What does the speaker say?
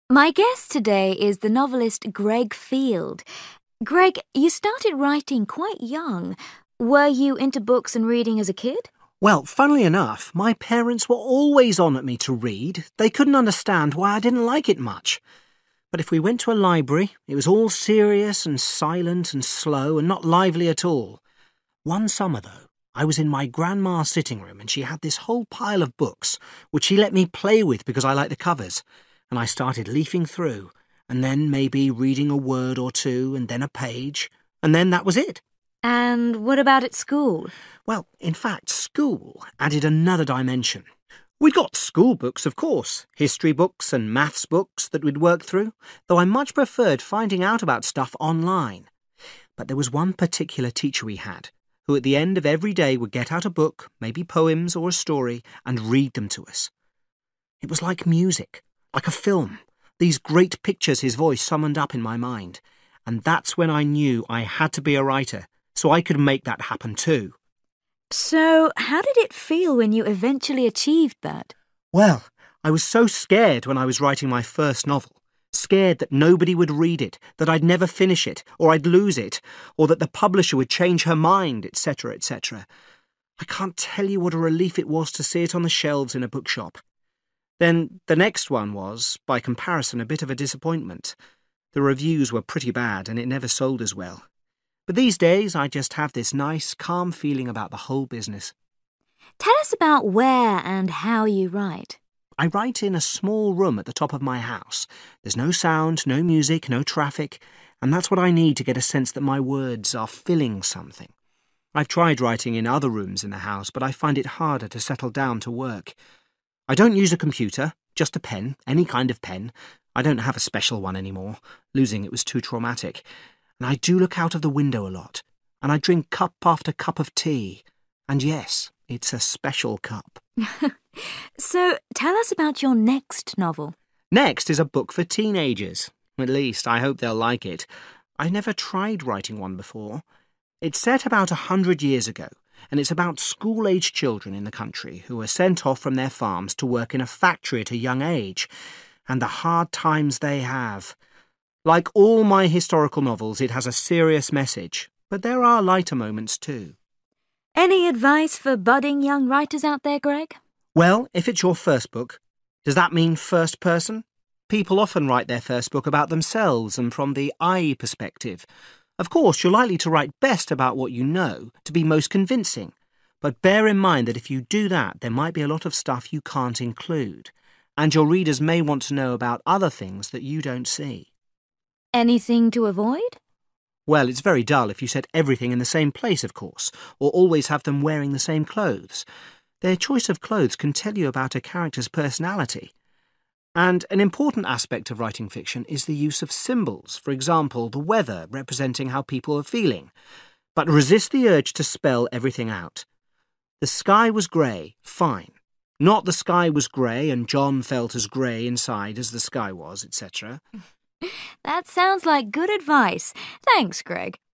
My guest today is the novelist Greg Field. Greg, you started writing quite young. Were you into books and reading as a kid? Well, funnily enough, my parents were always on at me to read. They couldn't understand why I didn't like it much. But if we went to a library, it was all serious and silent and slow and not lively at all. One summer, though, I was in my grandma's sitting room and she had this whole pile of books, which she let me play with because I liked the covers. And I started leafing through, and then maybe reading a word or two, and then a page, and then that was it. And what about at school? Well, in fact, school added another dimension. We'd got school books, of course, history books and maths books that we'd work through, though I much preferred finding out about stuff online. But there was one particular teacher we had, who at the end of every day would get out a book, maybe poems or a story, and read them to us. It was like music. Like a film, these great pictures his voice summoned up in my mind. And that's when I knew I had to be a writer, so I could make that happen too. So, how did it feel when you eventually achieved that? Well, I was so scared when I was writing my first novel. Scared that nobody would read it, that I'd never finish it, or I'd lose it, or that the publisher would change her mind, etc., etc. I can't tell you what a relief it was to see it on the shelves in a bookshop. Then the next one was, by comparison, a bit of a disappointment. The reviews were pretty bad and it never sold as well. But these days I just have this nice, calm feeling about the whole business. Tell us about where and how you write. I write in a small room at the top of my house. There's no sound, no music, no traffic, and that's what I need to get a sense that my words are filling something. I've tried writing in other rooms in the house, but I find it harder to settle down to work. I don't use a computer, just a pen, any kind of pen. I don't have a special one anymore. Losing it was too traumatic. And I do look out of the window a lot. And I drink cup after cup of tea. And yes, it's a special cup. So, tell us about your next novel. Next is a book for teenagers. At least, I hope they'll like it. I never tried writing one before. It's set about 100 years ago. And it's about school-age children in the country who are sent off from their farms to work in a factory at a young age, and the hard times they have. Like all my historical novels, it has a serious message, but there are lighter moments too. Any advice for budding young writers out there, Greg? Well, if it's your first book, does that mean first person? People often write their first book about themselves and from the I perspective. Of course, you're likely to write best about what you know, to be most convincing. But bear in mind that if you do that, there might be a lot of stuff you can't include. And your readers may want to know about other things that you don't see. Anything to avoid? Well, it's very dull if you set everything in the same place, of course, or always have them wearing the same clothes. Their choice of clothes can tell you about a character's personality. And an important aspect of writing fiction is the use of symbols, for example, the weather representing how people are feeling. But resist the urge to spell everything out. The sky was grey, fine. Not the sky was grey and John felt as grey inside as the sky was, etc. That sounds like good advice. Thanks, Greg.